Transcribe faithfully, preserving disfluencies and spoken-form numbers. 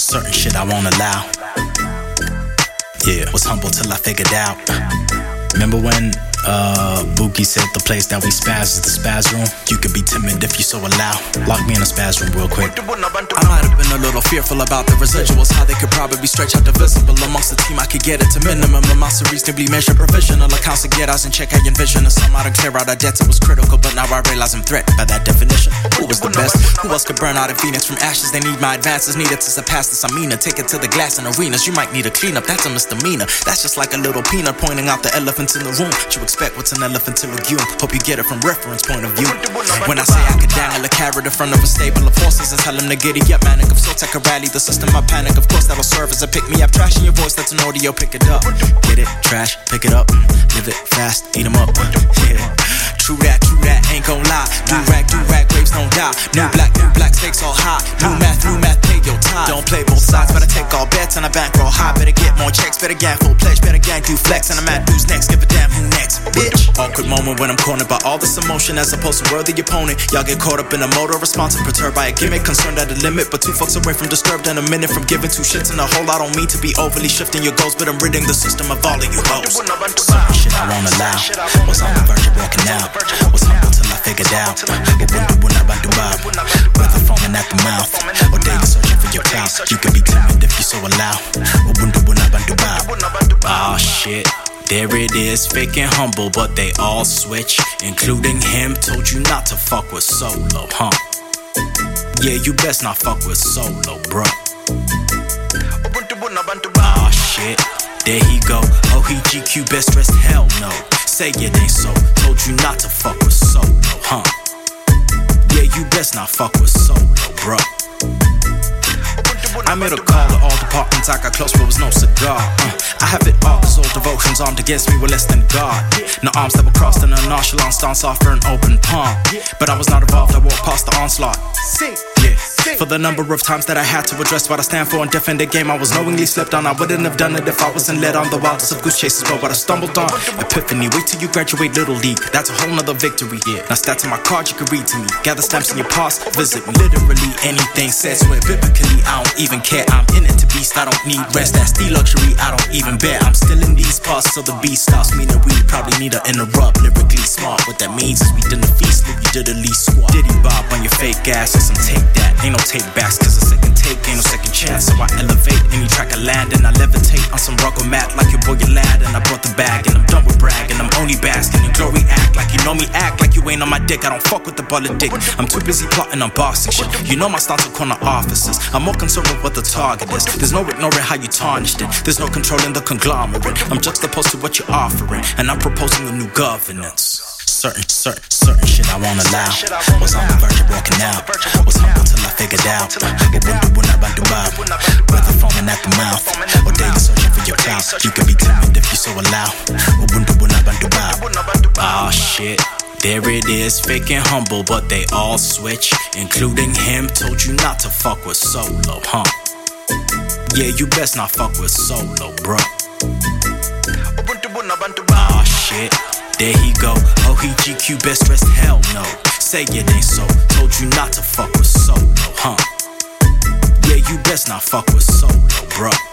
certain shit I won't allow. Yeah, was humble till I figured out. Remember when uh, Bookie said the place that we spaz is the spaz room? You could be timid if you so allow. Lock me in a spaz room real quick. I might have been a little fearful about the residuals, how they could probably stretch out divisible. Amongst the team I could get it to minimum amounts to reasonably measure professional accounts to get us in check. I envision a sum out and clear out our debts. It was critical, but now I realize I'm threatened by that definition. Who was the best? Who else could burn out a phoenix from ashes? They need my advances needed to surpass this. I mean, take it to the glass and arenas. You might need a cleanup, that's a misdemeanor. That's just like a little peanut pointing out the elephants in the room. What you expect, what's an elephant to legume? Hope you get it from reference point of view. When I say I could dangle a carrot in front of a stable of horses and tell them to giddy up, manic of sorts, I could rally the system, I panic. Of course that'll serve as a pick-me-up. Trash in your voice, that's an audio, pick it up. Get it, trash, pick it up. Live it fast, eat 'em up. Yeah. True that, true that, ain't gon' lie. Do rag, do rag, grapes don't die. New black, new black, stakes all high. New math, new math, pay your time. Don't play both sides, better take all bets and I bankroll high. Better get more checks, better gang full pledge, better gang do flex. And I'm at who's next, give a damn who next, bitch. Awkward moment when I'm cornered by all this emotion as opposed to worthy opponent. Y'all get caught up in a motor response and perturbed by a gimmick. Concerned at a limit, but two fucks away from disturbed and a minute from giving two shits in a hole. I don't mean to be overly shifting your goals, but I'm ridding the system of all of you hoes. Certain shit I won't allow. Was on the verge of walking out. Was humble till I figured out. Whether foaming at the mouth or daily searching for your clout. You can be timid if you so allow. Ah shit, there it is, fake and humble, but they all switch, including him. Told you not to fuck with Solo, huh? Yeah, you best not fuck with Solo, bro. Ah shit, there he go. Oh, he G Q best dressed, hell no. Say it ain't so. Told you not to fuck with Solo, huh? Yeah, you best not fuck with Solo, bro. I made a call to all departments, I got close but was no cigar. uh, I have it all cause all devotions armed against me were less than God. No arms that were crossed in a nonchalant stance offer an open palm. But I was not involved, I walked past the onslaught. Yeah, for the number of times that I had to address what I stand for and defend the game I was knowingly slipped on. I wouldn't have done it if I wasn't led on the wildest of goose chases, but what I stumbled on. Epiphany, wait till you graduate Little League, that's a whole nother victory. Yeah. Now stats in my card you can read to me. Gather stamps in your past, visit me. Literally anything said, swear biblically I don't even care. I'm in it to beast, I don't need rest. That's the luxury I don't even bear. I'm still in these parts so the beast stops. Meaning we probably need to interrupt. Lyrically smart, what that means is we didn't feast, leave you did the least squat. Diddy Bob on your fake ass and some take that. Ain't no take backs cause a second take ain't no second chance. So I elevate any track I land and I levitate on some ruggle mat like your boy your lad. And I brought the bag and I'm done with bragging. I'm only basking in glory, act like you know me, act like you ain't on my dick. I don't fuck with the bullet dick. I'm too busy plotting on boxing shit. You know my stance on corner offices. I'm more concerned with what the target is. There's no ignoring how you tarnished it. There's no controlling the conglomerate. I'm juxtaposed to what you're offering, and I'm proposing a new governance. Certain, certain, certain shit I won't allow. Was on the verge of walking out. Was humble till I figured out. Whether foaming at the mouth or daily searching for your clout. You can be timid if you so allow. Ah shit, there it is, fake and humble, but they all switch, including him. Told you not to fuck with Solo, huh? Yeah, you best not fuck with Solo, bro. Ah shit, there he go. Oh, he G Q best dressed, hell no. Say it ain't so. Told you not to fuck with Solo, huh? Yeah, you best not fuck with Solo, bro.